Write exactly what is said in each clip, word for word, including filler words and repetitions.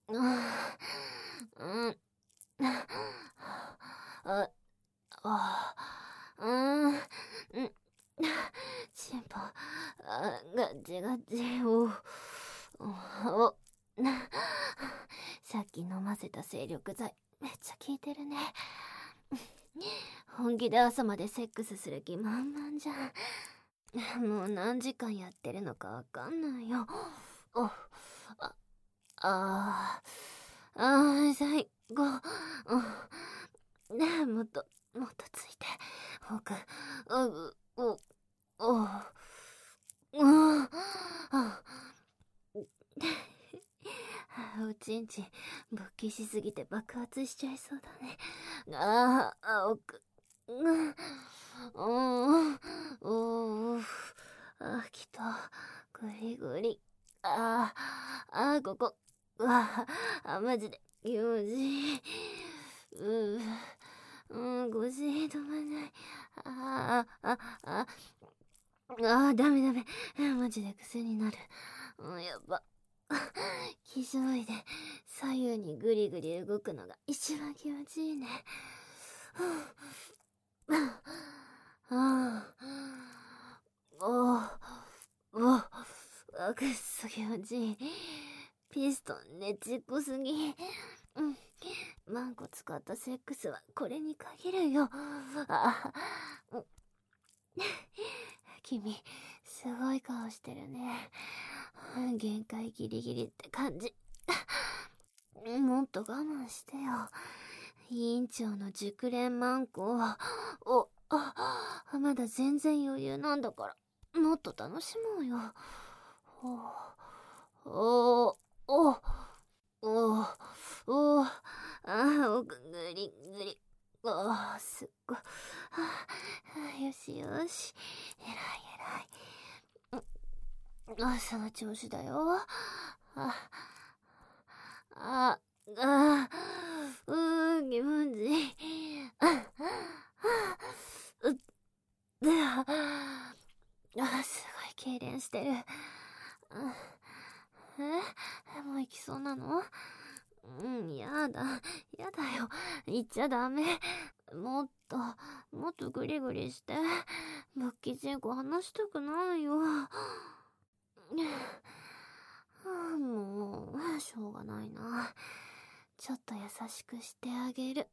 うん、あ、あ、うん、うん、チンポ、あ、ガチガチ、お、お、さっき飲ませた精力剤、めっちゃ効いてるね。本気で朝までセックスする気満々じゃん。もう何時間やってるのかわかんないよ。お、あ、ああ、ああ、最後。ねえ、もっと、もっとついて。僕、う、う、お、う、あ、おちんちん、勃起しすぎて爆発しちゃいそうだね。ああ、青く、うん、おー、おー、あ、来た。ぐりぐり。ああ、あ、ここ。うわあ、マジで、気持ちいい。うう、うん、腰止まんない。ああ、あ、あ、ああ、ダメダメ。マジで癖になる。うん、やっぱ。気象いで左右にぐりぐり動くのが一番気持ちいいね。ああ、おお、おお、くっそ気持ちいい。ピストンねちっこすぎ。うん。マンコ使ったセックスはこれに限るよ。あ、君、すごい顔してるね。限界ギリギリって感じ。もっと我慢してよ。委員長の熟練マンコ。お、あ、まだ全然余裕なんだから、もっと楽しもうよ。お、お、お、お、お、あ、お、ぐりぐり。お、すっごい。あ、よしよし。えらいえらい。あ、その調子だよ。あ、あ、あ、うー、気持ちいい。あ、うっ、あ、すごい痙攣してる。え、もう行きそうなの？うん、やだ。やだよ。行っちゃダメ。もっと、もっとグリグリして。勃起人口話したくないよ。もう、しょうがないな。ちょっと優しくしてあげる。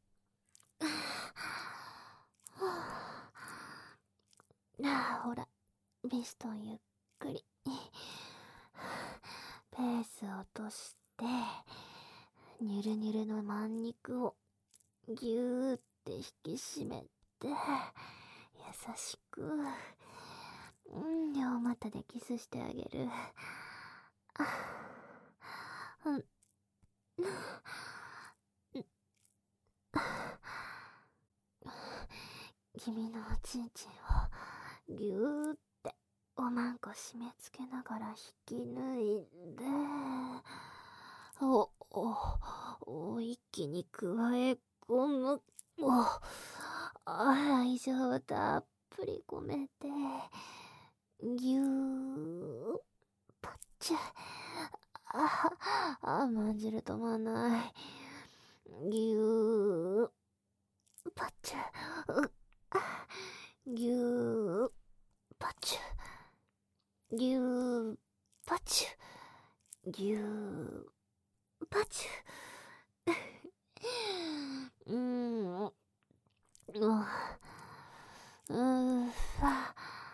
ほら、ミストンゆっくり。ペース落として、ニュルニュルのマン肉をぎゅーって引き締めて、優しく、うん、両股でキスしてあげる。うん、君のおちんちんをぎゅーっておまんこ締め付けながら引き抜いて、お、お、お、一気に加え込む。お、愛情をたっぷり込めて、ぎゅー、パッチュ。あ、あ、まんじる止まんない。ぎゅー、パッチュ。ぎゅー、パチュ。ぎゅー、パチュ。ぎゅー、パチュ。うーん。うわ。うー、あ、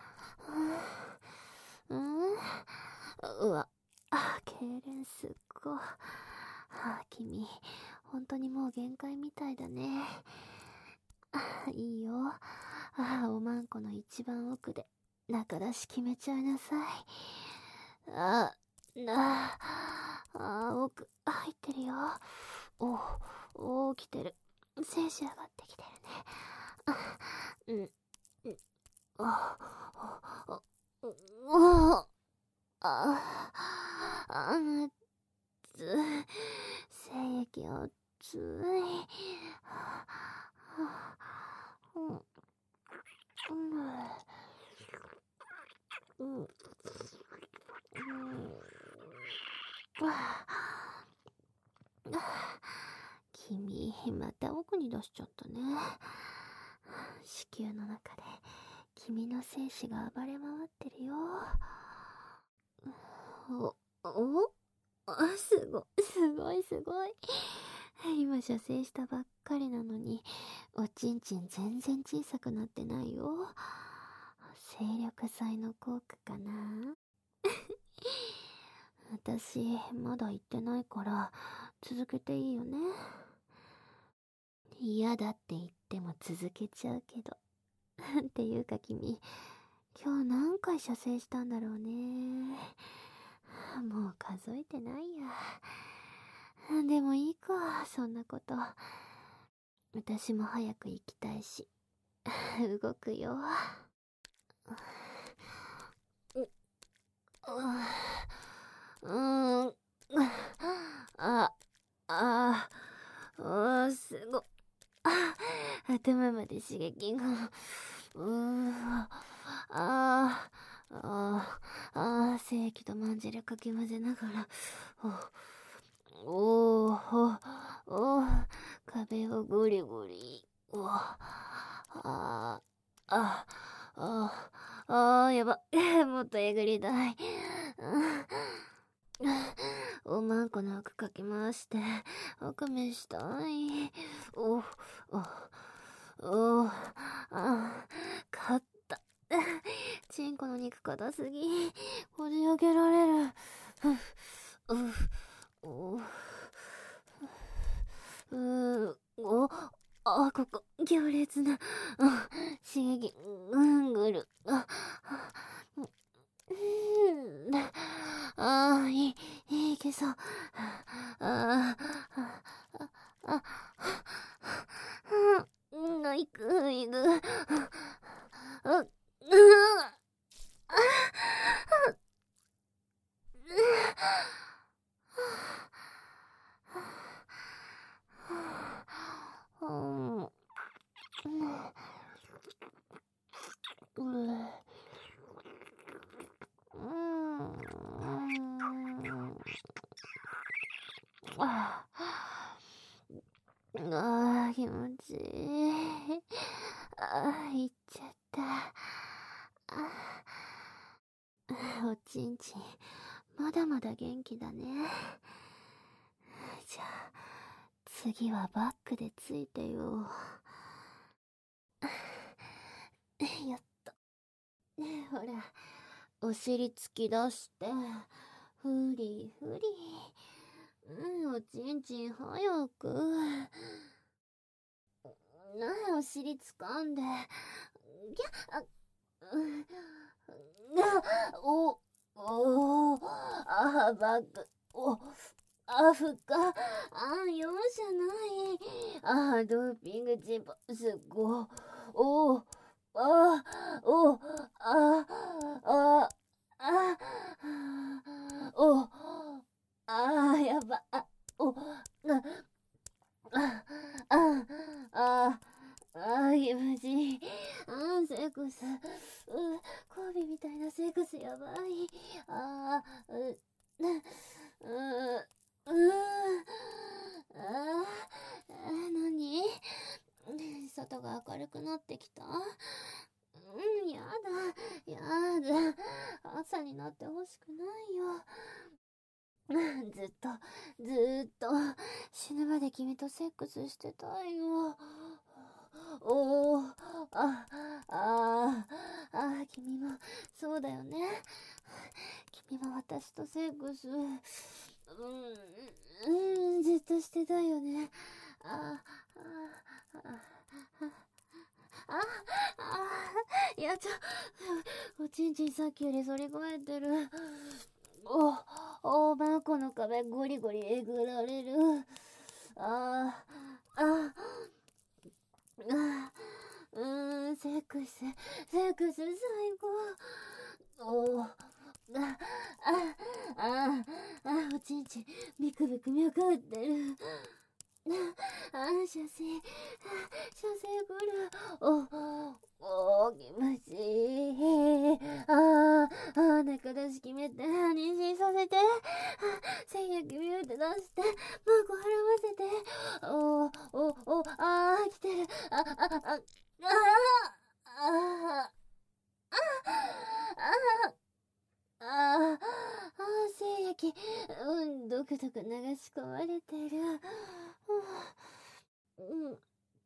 うーん。うわ。あ、痙攣すっご。あ、君、本当にもう限界みたいだね。あ、いいよ。あ、おまんこの一番奥で中出し決めちゃいなさい。あ、なあ、奥入ってるよ。お、お、来てる。精子上がってきてるね。うん、うん、あ、あ、お、お、あ、あ、つ、精液熱い。うん、うん、うん、うん、 君、また奥に出しちゃったね。子宮の中で君の精子が暴れ回ってるよ。お、おあ、すごい、すごい、すごい。今射精したばっかりなのに、おちんちん全然小さくなってないよ。精力剤の効果かな。私、まだ言ってないから、続けていいよね。嫌だって言っても続けちゃうけど。っていうか君、今日何回射精したんだろうね。もう数えてないや。でもいいか、そんなこと。私も早く行きたいし。動くよ。うーん。あ、あ、あ、すご。あ、頭まで刺激が。うーああ、ああ、精液とまんじりかき混ぜながら、おおおお壁をゴリゴリ。おああ、ああ、ああ、やば。もっとえぐりたい。おまんこの奥かき回して、おかめしたい。お、お、お、あ、勝った。チンコの肉硬すぎ。こじ開けられる。う、う、お、う、お、あ、ここ、強烈な、刺激、うんぐる。あ、ああ、いい、いいけそう。ああ、あ、あ、うん、いく、いく。あ、うああ、気持ちいい。ああ、いっちゃった。あおちんちん、まだまだ元気だね。じゃあ、次はバックでついてよ。やっと。ほら、お尻突き出して、ふりふり。うん、おちんちん早く。なあ、お尻掴んで。ぎゃ、あ、うんお、おあ、バック、お、あ、ふか、あ、容赦ない。あ、ドーピングチップ、すご、お、あ、お、あ、あ、あ、お、あ、やば、あ、お、あ、あ、あ、あ、あ、気持ちいい。あ、セックス。う、コビみたいなセックスやばい。あ、う、う、う、う、あ、なに？外が明るくなってきた？うん、やだ、やだ。朝になってほしくないよ。ずっと、ずーっと、死ぬまで君とセックスしてたいよ。おー、あ、あー、あ、君も、そうだよね。君も私とセックス、うん、うん、ずっとしてたよね。あ、あ、あ、あ、あ、やっちゃ、おちんちんさっきより反り返ってる。お、おばんこの壁ゴリゴリえぐられる。あ、あ、あ、うーん、セックス、セックス最高。お、あ、あ、あ、あ、おちんちん、ビクビク脈打ってる。あ、射精、射精くる。お、お、気持ちいい。ああ、中出し決めて、妊娠させて、精液ビューって出して、マーク払わああ、精液、うん、どくどく流し込まれてる。うん、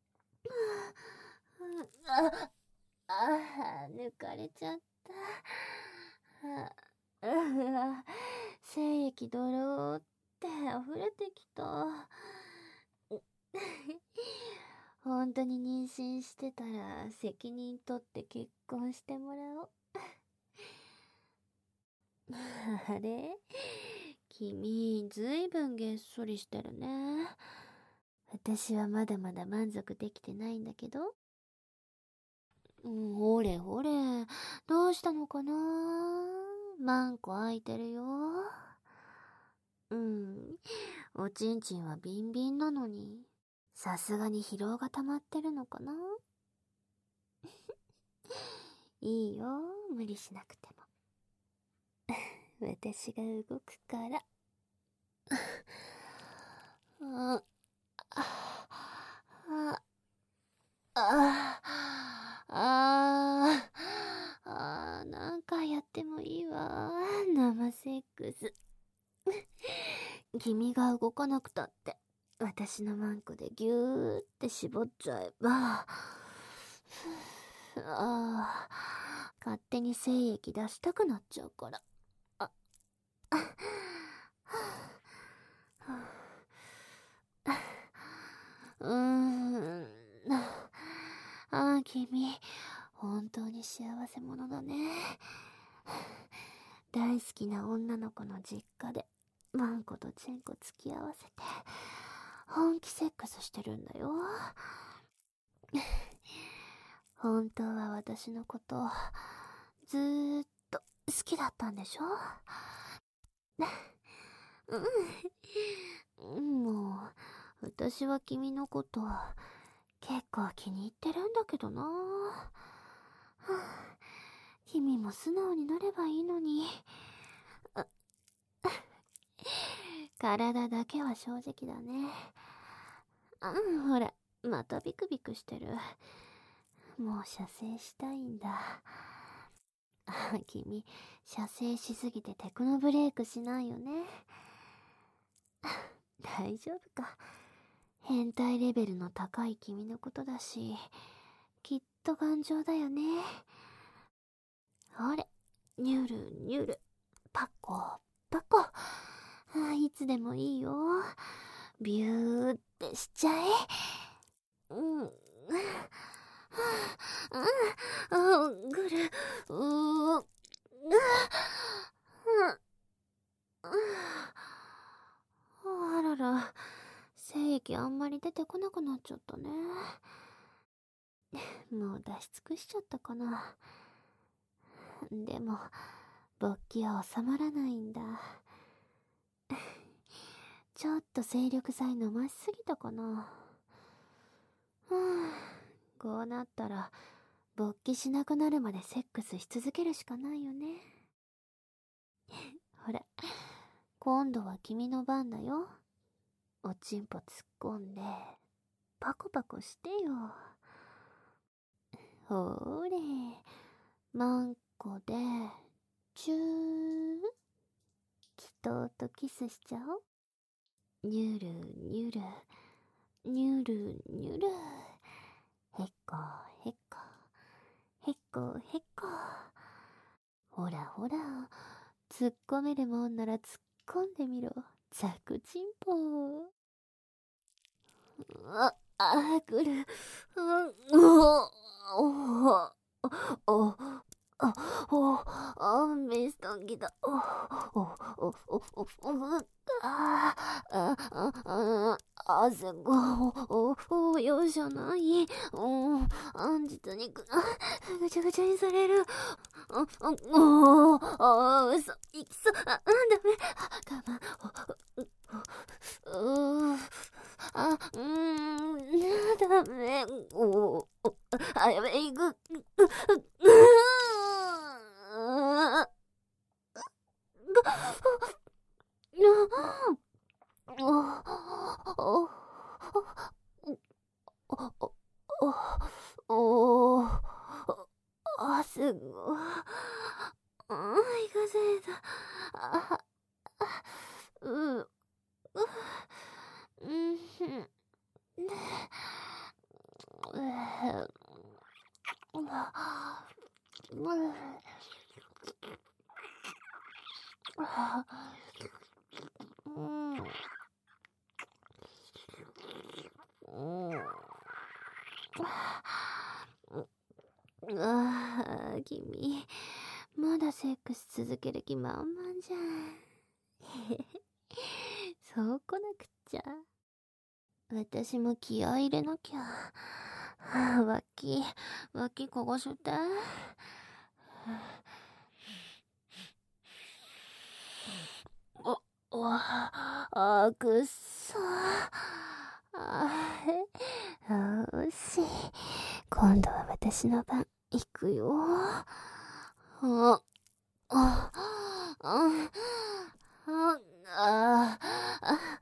あ、あ、抜かれちゃった。うわ、精液ドローって溢れてきた。本当に妊娠してたら責任取って結婚してもらおう。あれ、君ずいぶんげっそりしてるね。私はまだまだ満足できてないんだけど。うん、ほれほれ、どうしたのかな。マンコ空いてるよ。うん、おちんちんはビンビンなのに、さすがに疲労が溜まってるのかな。いいよ、無理しなくても。私が動くから。ああああああ、何回やってもいいわ。生セックス。君が動かなくたって、私のマンコでギューって絞っちゃえば、ああ、勝手に精液出したくなっちゃうから。あ、うーん。ああ、君、本当に幸せ者だね。大好きな女の子の実家で、マンコとチンコ付き合わせて、本気セックスしてるんだよ。本当は私のこと、ずーっと好きだったんでしょ。うん。もう、私は君のこと、結構気に入ってるんだけどな。君も素直になればいいのに。体だけは正直だね。うん、ほら、またビクビクしてる。もう射精したいんだ。あ、君、射精しすぎてテクノブレイクしないよね。大丈夫か。変態レベルの高い君のことだし、きっと頑丈だよね。ほれ、ニュルニュル、パコパコ。あ、いつでもいいよ。ビューってしちゃえ。うん。ああ、ぐる、うー、あらら、精液あんまり出てこなくなっちゃったね。もう出し尽くしちゃったかな。でも、勃起は収まらないんだ。ちょっと精力剤飲ましすぎたかな。こうなったら、勃起しなくなるまでセックスし続けるしかないよね。ほら、今度は君の番だよ。おちんぽ突っ込んで、パコパコしてよ。ほーれ、マンコで、チュー。祈祷とキスしちゃおう。ニュルニュル、ニュルニュル。へっこへっこ、へっこへっこ。ほらほら、突っ込めるもんなら突っ込んでみろ。ザクチンポ。あ、あ、くる。うん、お、お、お、あ、お、あ、メスタンギだ。お、お、お、お、お、お、あ、あ、あ、あ、汗が、お、お、容赦ない。お、あ、実にく、あ、ぐちゃぐちゃにされる。あ、あ、お、あ、嘘、いきそう。あ、ダメ。我慢。お、う、あ、うーん、ダメ。お、お、あ、やべ、いく。う、う、う、 ああ、君、まだセックス続ける気満々じゃん。そうこなくっちゃ。私も気合い入れなきゃ。はあ、脇、脇嗅がせて。あ、あ、あ、くっそ。あ、よし。今度は私の番、行くよ。あ、あ、あ、あ、あ、あ、